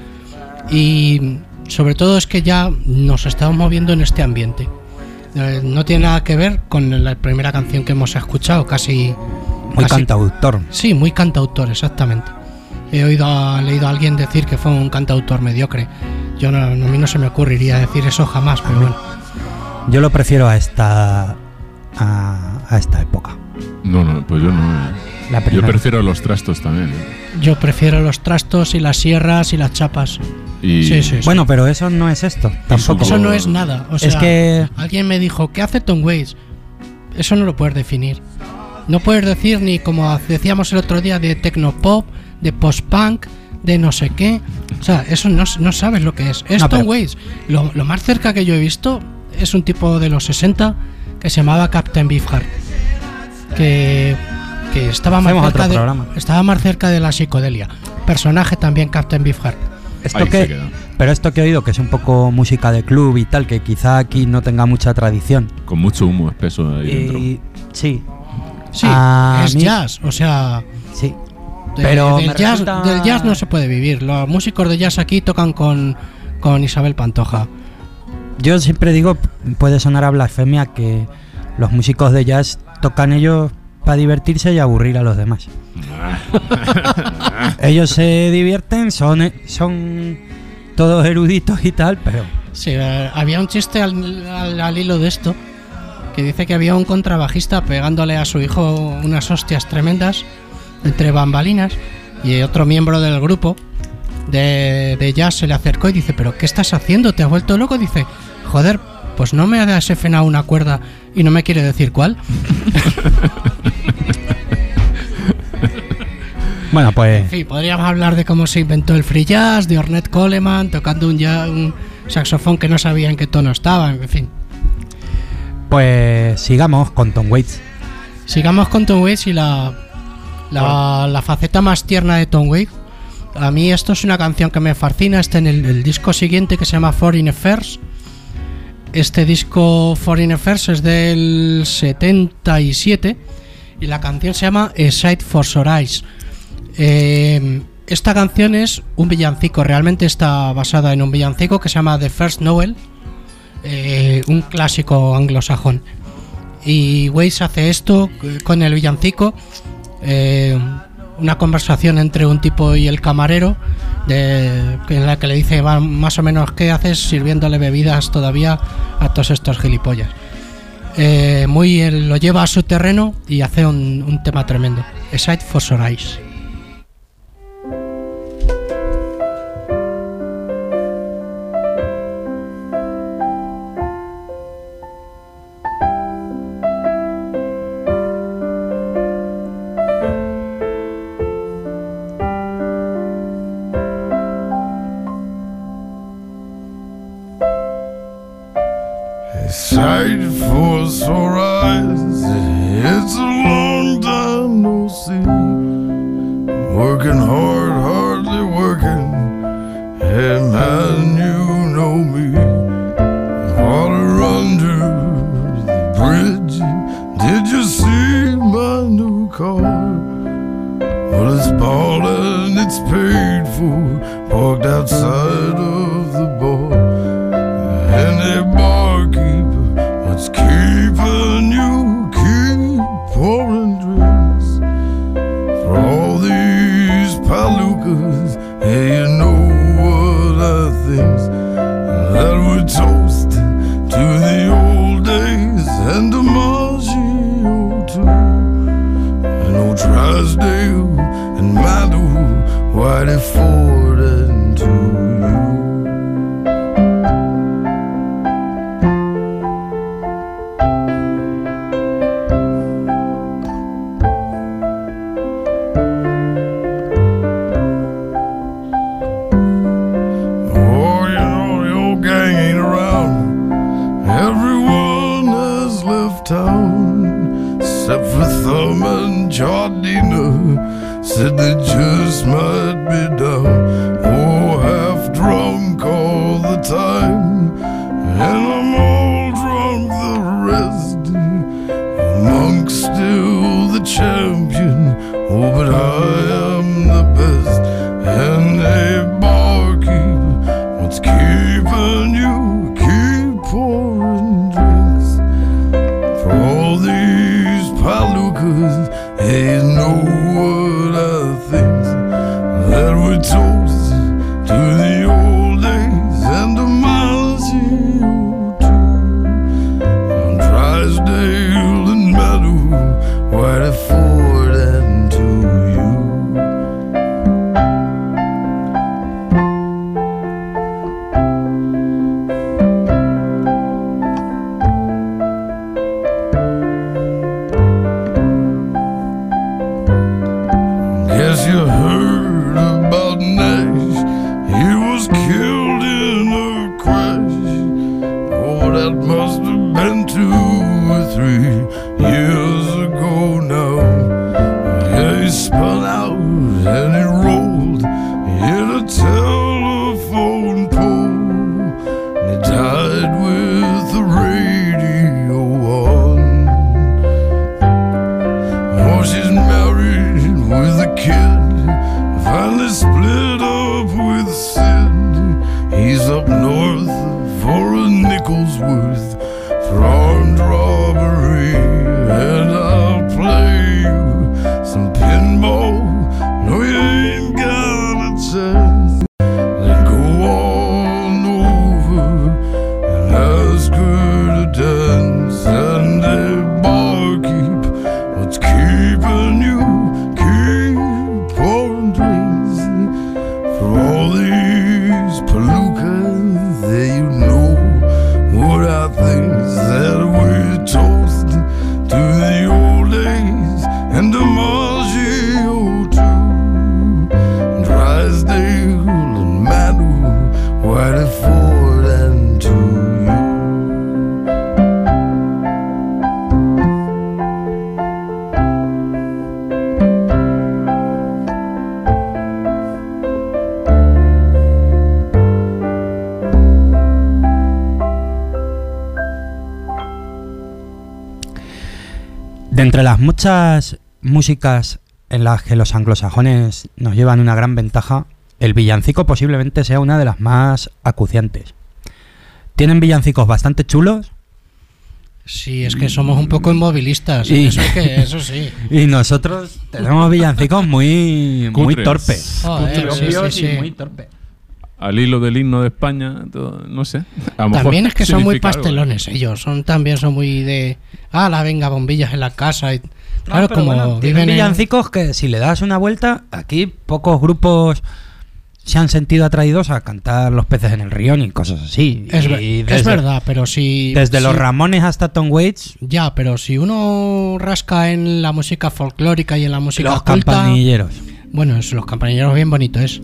Y sobre todo es que ya nos estamos moviendo en este ambiente. Eh, no tiene nada que ver con la primera canción que hemos escuchado, casi... Muy casi, cantautor. Sí, muy cantautor, exactamente. He oído, he leído a alguien decir que fue un cantautor mediocre. Yo no, a mí no se me ocurriría decir eso jamás, pero bueno. Yo lo prefiero a esta a, a esta época. No, no, pues yo no. La yo prefiero los trastos también. ¿eh? Yo prefiero los trastos y las sierras y las chapas. Y... Sí, sí, sí. Bueno, pero eso no es esto, tampoco. Eso no es nada. O sea, es que alguien me dijo, ¿qué hace Tom Waits? Eso no lo puedes definir. No puedes decir ni como decíamos el otro día de tecnopop, de post-punk, de no sé qué. O sea, eso no, no sabes lo que es. Es no, Tom pero... Waits. Lo, lo más cerca que yo he visto es un tipo de los sesenta que se llamaba Captain Beefheart. Que, que estaba, más cerca de, estaba más cerca de la psicodelia. Personaje también Captain Beefheart. Esto que, pero esto que he oído, que es un poco música de club y tal, que quizá aquí no tenga mucha tradición. Con mucho humo espeso ahí y, dentro. Sí. Sí, a es mí, jazz, o sea... Sí. De, pero del, jazz, resulta... del jazz no se puede vivir. Los músicos de jazz aquí tocan con, con Isabel Pantoja. Yo siempre digo, puede sonar a blasfemia, que Los músicos de jazz tocan ellos para divertirse y aburrir a los demás. Ellos se divierten, son, son todos eruditos y tal, pero... Sí, eh, había un chiste al, al, al hilo de esto, que dice que había un contrabajista pegándole a su hijo unas hostias tremendas entre bambalinas, y otro miembro del grupo de, de jazz se le acercó y dice: ¿pero qué estás haciendo? ¿Te has vuelto loco? Dice: joder, pues no me ha desenfrenado una cuerda y no me quiere decir cuál. Bueno, pues... En fin, podríamos hablar de cómo se inventó el free jazz, de Ornette Coleman tocando un, jazz, un saxofón que no sabía en qué tono estaba, en fin. Pues sigamos con Tom Waits. Sigamos con Tom Waits y la, la, la faceta más tierna de Tom Waits. A mí esto es una canción que me fascina. Está en el, el disco siguiente, que se llama Foreign Affairs. Este disco Foreign Affairs es del setenta y siete y la canción se llama A Sight for Sore Eyes. Eh, esta canción es un villancico, realmente está basada en un villancico que se llama The First Noel, eh, un clásico anglosajón. Y Waits hace esto con el villancico, eh, una conversación entre un tipo y el camarero, de, en la que le dice va, más o menos qué haces sirviéndole bebidas todavía a todos estos gilipollas. Eh, muy él lo lleva a su terreno y hace un, un tema tremendo. A Sight for Sore Eyes. Sight for sore eyes, it's a long time no see. Working hard, hardly working. Hey man, you know me. Water under the bridge. Did you see my new car? Well, it's bought and it's paid for, parked outside of the bar. And a barkeeper, what's keeping you? Keep pouring drinks for all these palookas. Hey, you know what I think? That we toast to the old days and DiMaggio too. And old Drysdale and Malibu, Whitey Ford and to you. Except for Thumb and Jardina, said they just might be down. Oh, half drunk all the time, and I'm all drunk the rest. Monk's still the champion, oh, but I am the best. And a barkeep, what's keeping you? Keep pouring drinks for all these palookas. Hey, you know what I think? That we toast to the old days and DiMaggio too. On Drysdale and Malibu, Whitey Ford and to you. Guess you heard about Nash. He was killed in a crash. Oh, that must have been two or three years ago now. Yeah, he spun out and he rolled in a telephone pole. And he died with the radio on. Oh, she's married with a kid, finally split up with Sid. He's up north for a nickel's worth for armed robbery all these palookas, there you know what I think that we're toast to the old days and DiMaggio too, Drysdale and Manu, Whiteford and to you. De entre las muchas músicas en las que los anglosajones nos llevan una gran ventaja, el villancico posiblemente sea una de las más acuciantes. Tienen villancicos bastante chulos. Sí, es que somos un poco inmovilistas. Y, eso, es que, eso sí. Y nosotros tenemos villancicos muy, muy torpes. Joder, sí, sí, sí. Y muy torpes. Al hilo del himno de España, todo, no sé. A lo También es que son muy significa algo, pastelones ¿eh? ellos. Son también son muy de. Ah, la venga, bombillas en la casa. Y, claro, No, como bueno, viven tienen en- villancicos que si le das una vuelta, aquí pocos grupos se han sentido atraídos a cantar Los peces en el río y cosas así. Es, Y ver- desde- es verdad, pero si. Desde si- los Ramones hasta Tom Waits, Ya, pero si uno rasca en la música folclórica y en la música los culta, campanilleros. bueno, es, los campanilleros bien bonitos es.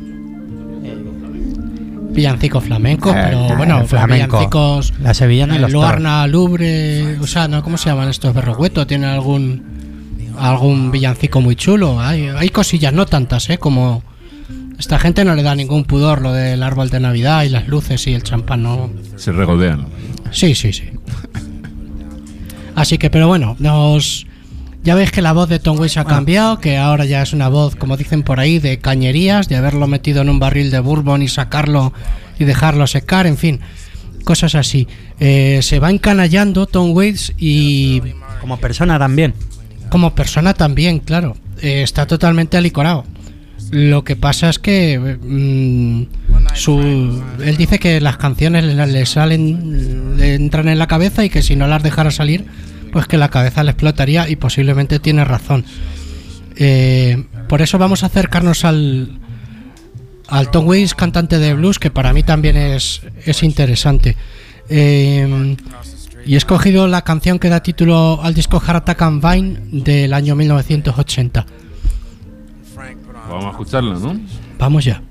Villancicos flamencos, Eh, pero eh, bueno, flamenco. villancicos. La sevillana y los toros. Luarna, Lubre, o sea, ¿no? ¿Cómo se llaman estos berroguetos? ¿Tienen algún algún villancico muy chulo? Hay, hay cosillas, no tantas, ¿eh? Como esta gente no le da ningún pudor lo del árbol de Navidad y las luces y el champán, ¿no? Se regodean. Sí, sí, sí. Así que, pero bueno, nos ya veis que la voz de Tom Waits ha cambiado, que ahora ya es una voz, como dicen por ahí, de cañerías, de haberlo metido en un barril de bourbon y sacarlo y dejarlo secar, en fin, cosas así. Eh, se va encanallando Tom Waits y Como persona también. como persona también, claro. Eh, está totalmente alicorado. Lo que pasa es que mm, su, él dice que las canciones le, le salen, le entran en la cabeza y que si no las dejara salir, pues que la cabeza le explotaría, y posiblemente tiene razón. Eh, por eso vamos a acercarnos al al Tom Waits, cantante de blues, que para mí también es, es interesante. Eh, y he escogido la canción que da título al disco Heart Attack and Vine del año mil novecientos ochenta. Vamos a escucharla, ¿no? Vamos ya.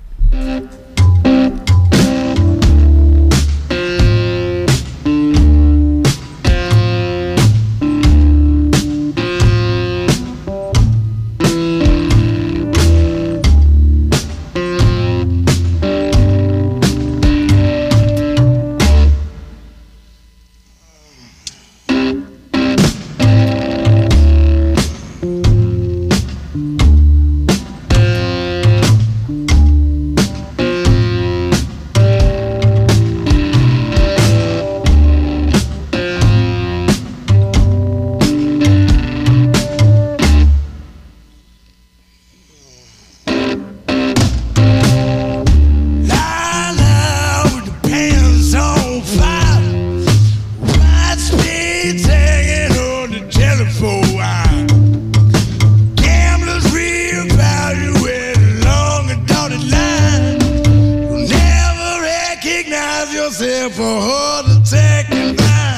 yourself a heart attack and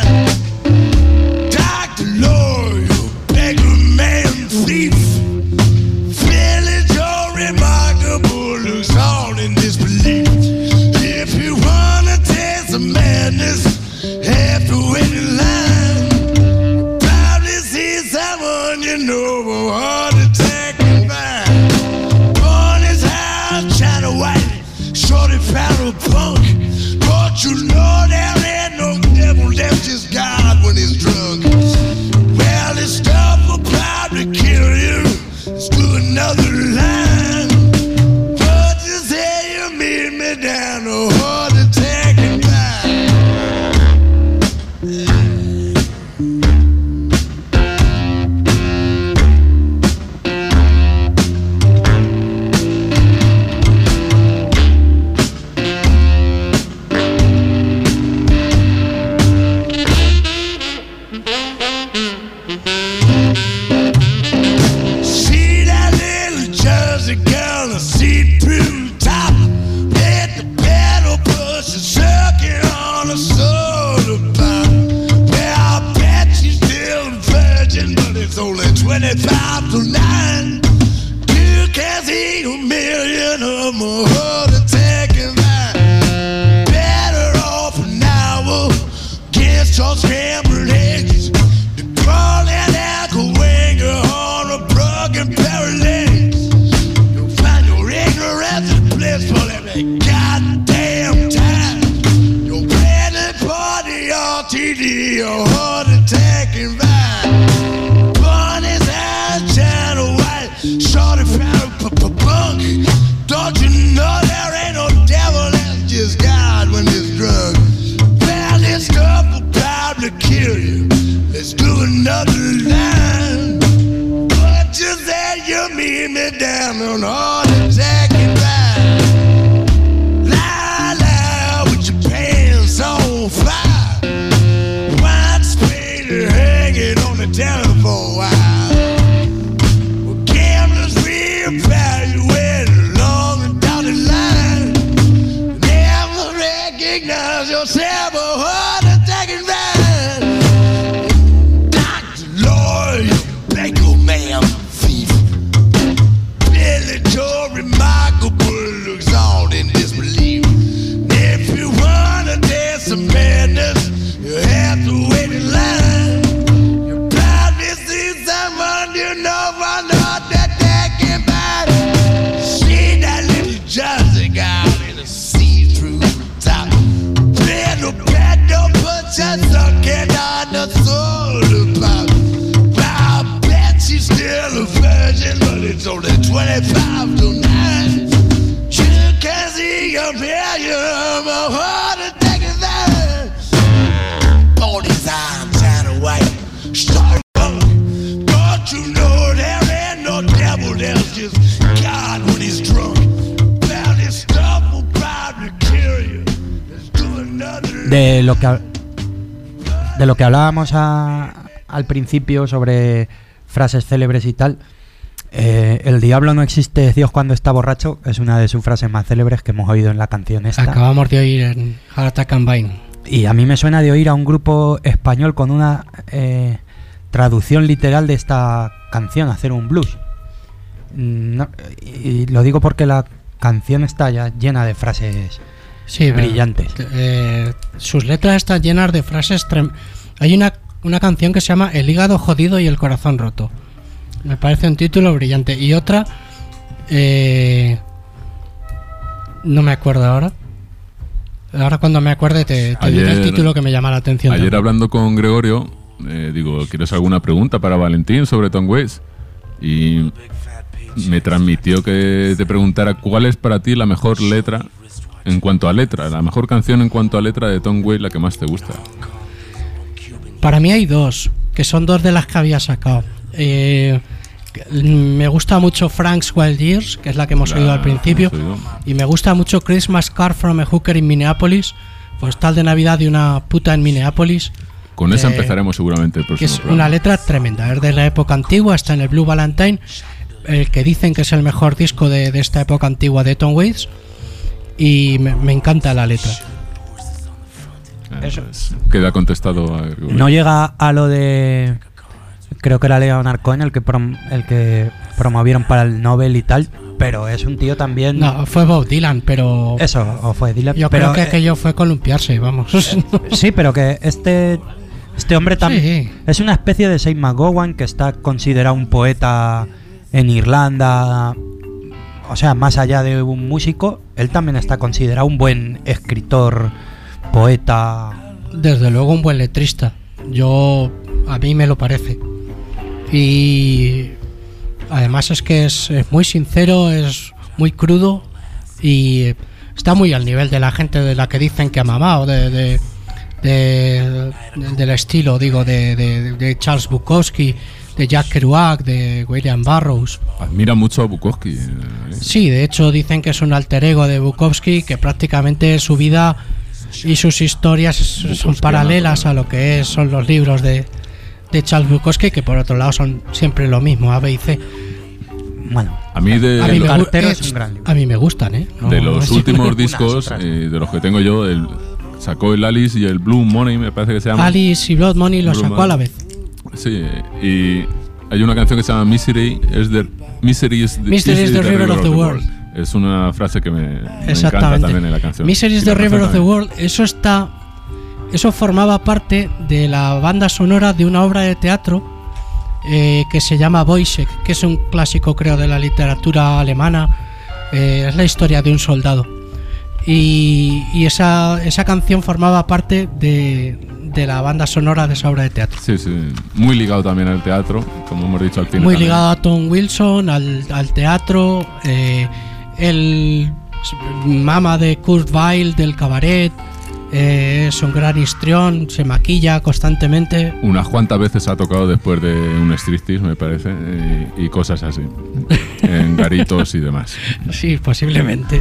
die. Doctor, lawyer, beggar, man, thief. Village or remarkable looks all in disbelief. If you wanna taste the madness, have to wait in line. Probably see someone you know a heart attack and die. Born his house, China white, shorty powder punk. Don't you know there ain't no devil, that's just God when he's drunk. Well, this stuff will probably kill you. Let's do another line. But you say you meet me down a heart attack and die. See that little Jersey girl, a see-through top. Don't you know there ain't no devil, that's just God when it's drunk. Well, this stuff will probably kill you. Let's do another line. But you said you meet me down on all the Jack and Ride. Lie, lie with your pants on fire. Wine spade hanging on the telephone wire. Well, gamblers reevaluate along the dotted line. Never recognize yourself a heart attack and ride. Doctor, lawyer, Blanco man, thief. Billy Joe, remarkable, looks all in disbelief. If you wanna dance some madness, you have to wait in line. You probably see someone you know from not that they can buy. See that little Jersey guy in a see-through top. Play no bad, no put your sucking on the soda pop. I bet she's still a virgin, but it's only twenty-five to nine. You can see your million, my heart attack is there. Pony's eyes China white, star punk. Don't you know there ain't no devil, there's just God when he's drunk. Well, this stuff will probably kill you. Let's do another. De lo que, ha- de lo que hablábamos a- al principio sobre frases célebres y tal, eh, el diablo no existe, es Dios cuando está borracho, es una de sus frases más célebres que hemos oído en la canción esta. Acabamos de oír en Heart Attack and Vine. Y a mí me suena de oír a un grupo español con una eh, traducción literal de esta canción, hacer un blues. No, y lo digo porque la canción está ya llena de frases Sí, brillantes. pero, eh, sus letras están llenas de frases. Trem- Hay una, una canción que se llama El hígado jodido y el corazón roto. Me parece un título brillante. Y otra, eh, no me acuerdo ahora. Ahora cuando me acuerde te, te diré el Ayer- título que me llama la atención. Ayer también. hablando con Gregorio, eh, digo, ¿quieres alguna pregunta para Valentín sobre Tom Waits? Y me transmitió que te preguntara cuál es para ti la mejor letra en cuanto a letra, la mejor canción en cuanto a letra de Tom Waits, la que más te gusta. Para mí hay dos, que son dos de las que había sacado. Eh, me gusta mucho Frank's Wild Years, que es la que hemos La oído al principio, hemos oído. y me gusta mucho Christmas Card from a Hooker in Minneapolis, postal de Navidad de una puta en Minneapolis. Con esa Eh, empezaremos seguramente el Que próximo es programa. una letra tremenda, es de la época antigua, está en el Blue Valentine, el que dicen que es el mejor disco de, de esta época antigua de Tom Waits, y me, me encanta la letra. Eh, pues, queda contestado a Gregorio. No llega a lo de, creo que era Leonard Cohen el que prom- el que promovieron para el Nobel y tal, pero es un tío también. No, fue Bob Dylan, pero Eso, o fue Dylan. yo pero, creo que eh, aquello fue columpiarse, vamos. Sí, pero que este este hombre también Sí. es una especie de Shane McGowan, que está considerado un poeta en Irlanda. O sea, más allá de un músico, él también está considerado un buen escritor, poeta. Desde luego un buen letrista. Yo, a mí me lo parece. Y además es que es, es muy sincero, es muy crudo y está muy al nivel de la gente de la que dicen que ha mamado, de, de, de- de- del estilo, digo, de, de- de Charles Bukowski, de Jack Kerouac, de William Burroughs. Admira mucho a Bukowski. eh, Sí, de hecho dicen que es un alter ego de Bukowski, que prácticamente su vida y sus historias son Bukowskiana, paralelas claro. a lo que es, son los libros de, de Charles Bukowski, que por otro lado son siempre lo mismo, A, B y C. Bueno, A mí de, A mí, El me, gu- cartero eh, es un gran libro. a mí me gustan, ¿eh? No, de los es- últimos unas discos, otras. eh, de los que tengo yo, el, sacó el Alice y el Blue Money, me parece que se llama. Alice y Blood Money lo Blue sacó a la Money. vez. Sí, y hay una canción que se llama Misery, es the, Misery is the, Misery is the river of the world. Es una frase que me, me encanta Exactamente. también en la canción. Misery is Y the la River canción of the también. World, eso está, eso formaba parte de la banda sonora de una obra de teatro eh, que se llama Wojciech, que es un clásico, creo, de la literatura alemana. Eh, es la historia de un soldado. Y, y esa, esa canción formaba parte de, de la banda sonora de esa obra de teatro. Sí, sí, muy ligado también al teatro, como hemos dicho al final. Muy también. ligado a Tom Wilson, al, al teatro. eh, el mama de Kurt Weill del cabaret. Eh, es un gran histrión, se maquilla constantemente. Unas cuantas veces ha tocado después de un striptease, me parece, y, y cosas así, en garitos y demás. Sí, posiblemente.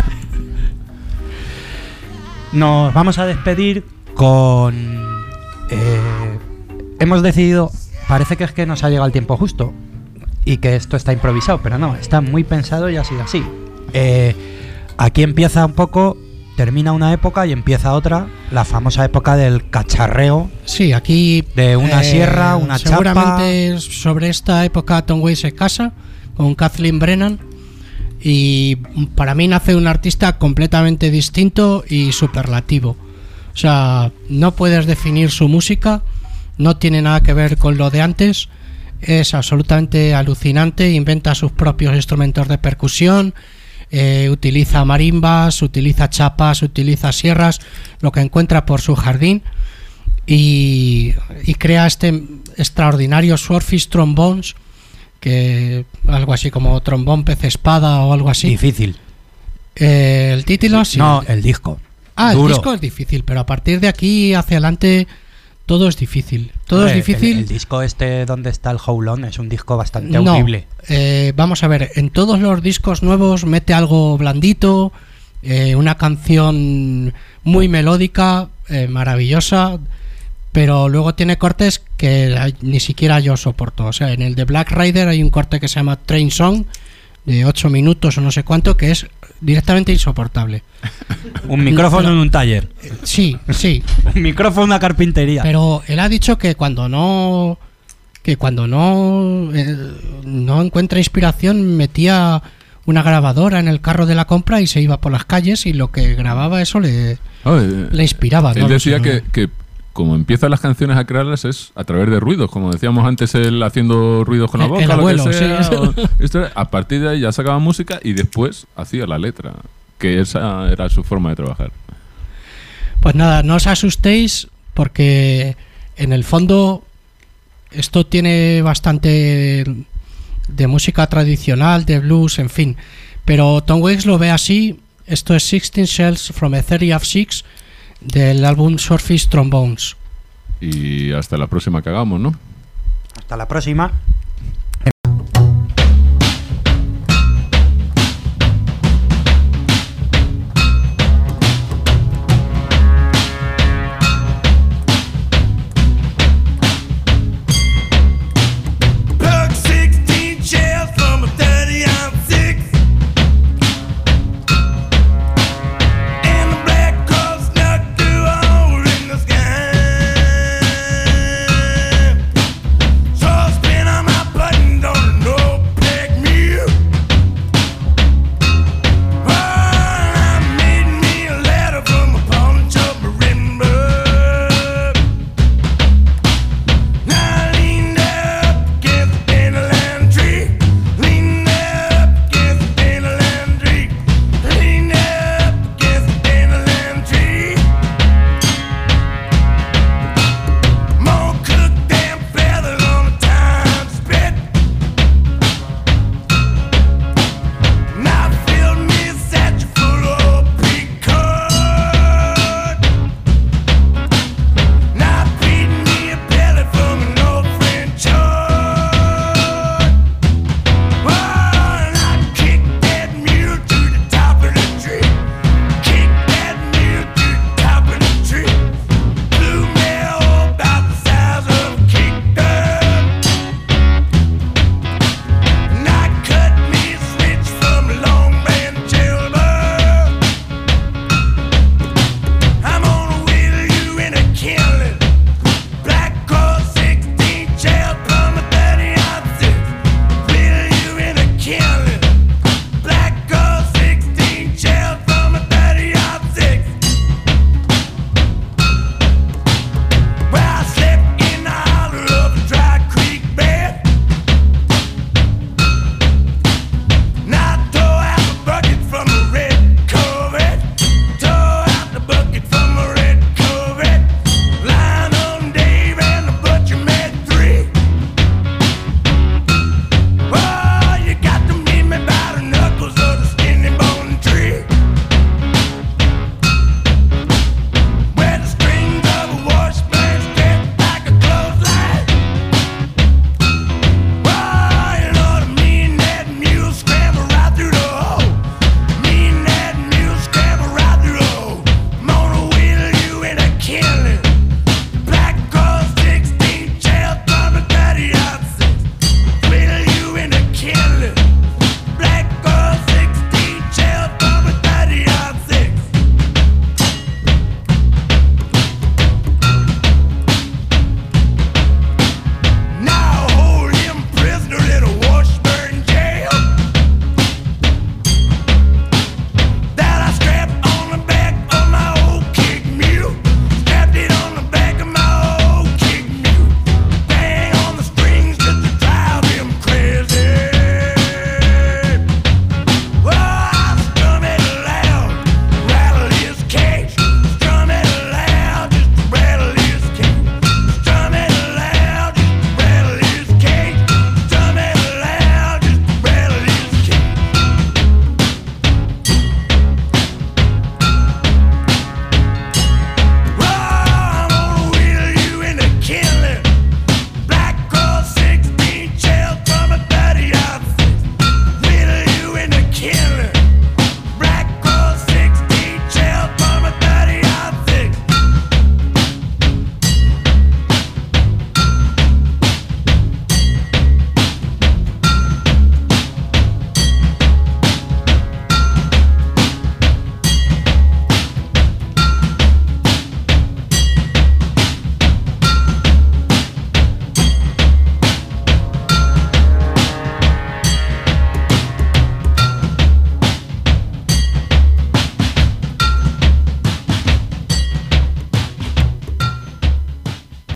Nos vamos a despedir con... Eh, hemos decidido... Parece que es que nos ha llegado el tiempo justo y que esto está improvisado, pero no, está muy pensado y ha sido así. Eh, aquí empieza un poco... Termina una época y empieza otra, la famosa época del cacharreo. Sí, aquí de una eh, sierra, una seguramente chapa. Sobre esta época Tom Waits se casa con Kathleen Brennan y para mí nace un artista completamente distinto y superlativo. O sea, no puedes definir su música, no tiene nada que ver con lo de antes, es absolutamente alucinante, inventa sus propios instrumentos de percusión. Eh, utiliza marimbas, utiliza chapas, utiliza sierras, lo que encuentra por su jardín y, y crea este extraordinario Swordfish Trombones, que algo así como trombón pez espada o algo así. Difícil. Eh, el título sí. No, el disco. Ah, Duro. El disco es difícil, pero a partir de aquí hacia adelante todo es difícil. Todo eh, es difícil. El, el disco este donde está el Hold On es un disco bastante no, audible. Eh, vamos a ver, en todos los discos nuevos mete algo blandito, eh, una canción muy melódica, eh, maravillosa, pero luego tiene cortes que ni siquiera yo soporto. O sea, en el de Black Rider hay un corte que se llama Train Song de ocho minutos o no sé cuánto, que es directamente insoportable. Un micrófono pero, en un taller. Sí, sí. Un micrófono en una carpintería. Pero él ha dicho que cuando no que cuando no eh, no encuentra inspiración metía una grabadora en el carro de la compra y se iba por las calles y lo que grababa eso le, oh, eh, le inspiraba. Él ¿no? decía no sé, que, que como empiezan las canciones a crearlas es a través de ruidos, como decíamos antes, él haciendo ruidos con la boca, el abuelo, lo que sea, sí. o, esto, a partir de ahí ya sacaba música y después hacía la letra, que esa era su forma de trabajar. Pues nada, no os asustéis porque en el fondo esto tiene bastante de música tradicional, de blues, en fin, pero Tom Waits lo ve así. Esto es sixteen Shells from a thirty of six del álbum Swordfish Trombones. Y hasta la próxima que hagamos, ¿no? Hasta la próxima.